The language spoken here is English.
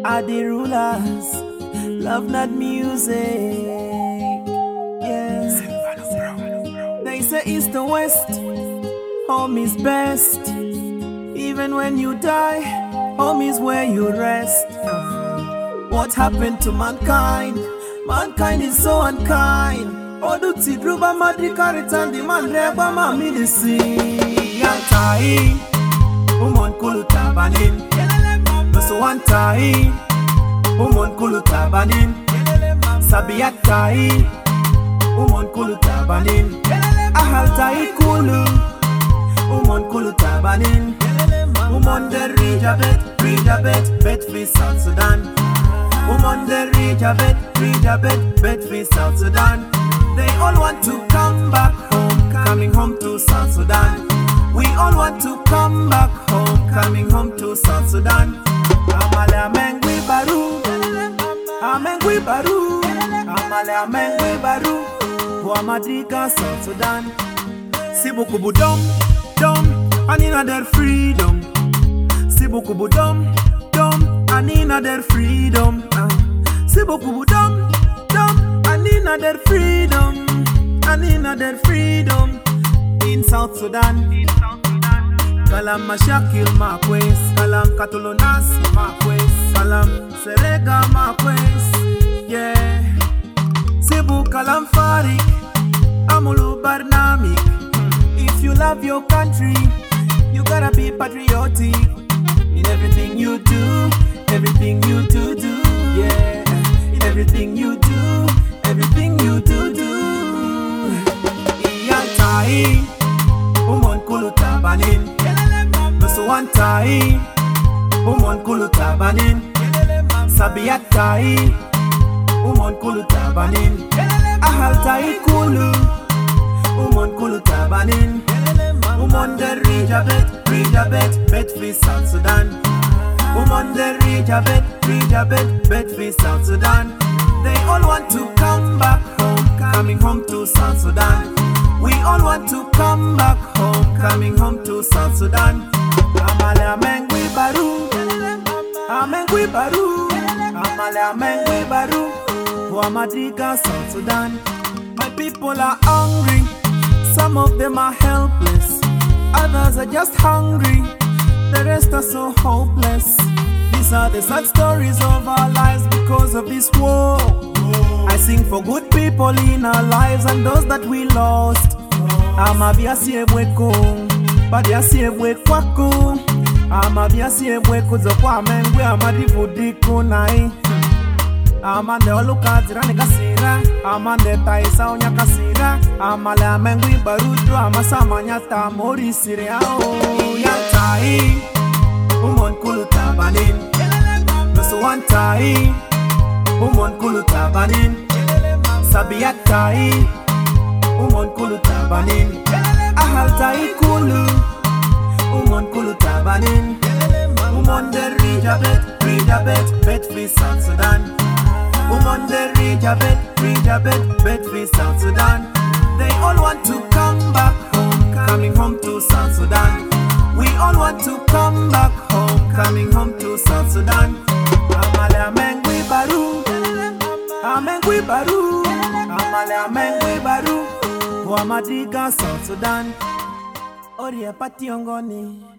are the rulers. Love not music. Yes. They say east and west, home is best. Even when you die, home is where you rest. What happened to mankind? Mankind is so unkind. Oduti druba madri karitandi man reba ma midisi. Yantai, umon kuluta banin. Nusu wantai, umon kuluta banin. Sabiatai, umon kuluta banin. Ahaltai kulu, umon kuluta banin. Umon the Rijabet, bet for South Sudan. Umon the Rijabet, bet for South Sudan. They all want to come back home, coming home to South Sudan. We all want to come back home, coming home to South Sudan. Amale amengwi baru, amengwi baru, amale amengwi baru. Wamadika South Sudan. Sibukubu dom, and in their freedom. Sibukubu dom, and in their freedom. Sibukubu dom, and in their freedom, and in their freedom. In South Sudan, Kalam Mashakil Marquez, Kalam Katolonas Marquez, Kalam Serega Marquez, yeah. Sibu Kalam Farik, Amulu Barnamik. If you love your country, you gotta be patriotic. In everything you do, yeah. In everything you do, Iyantai, umon kuluta banin. Nusu wantai, umon kuluta banin. Sabiatai, umon kuluta banin. Ahaltai kulu, umon kuluta banin. Umon the Rijabet, bet for South Sudan. Umon the Rijabet, bet for South Sudan. They all want to come back home, coming home to South Sudan. We all want to come back home, coming home to South Sudan. Amale amengwi baru, amengwi baru, amale amengwi baru. Wamadika South Sudan. My people are hungry, some of them are helpless, others are just hungry, the rest are so hopeless. These are the sad stories of our lives because of this war. I sing for good people in our lives and those that we lost. Ama biasi ebweko, badiasi ebwekwako. Ama biasi ebweko zokwa mengwe amadivudiko nai. Amande oluka zirani kasira, amande taisa onya kasira. Amale amengwi barudu amasama nyata mori sire ao. Yantai, umon kuluta banin. Nusu wantai, umon kuluta banin. Sabiatai, umon kuluta banin. Ahaltai kulu, umon kuluta banin. Umon the Rijabet, bet for South Sudan. Umon the Rijabet, bet for South Sudan. They all want to come back home, coming home to South Sudan. We all want to come back home, coming home to South Sudan. Amale amengwi baru, amengwi baru, amale amengwi baru. Wamadika South Sudan. Oria pationgoni.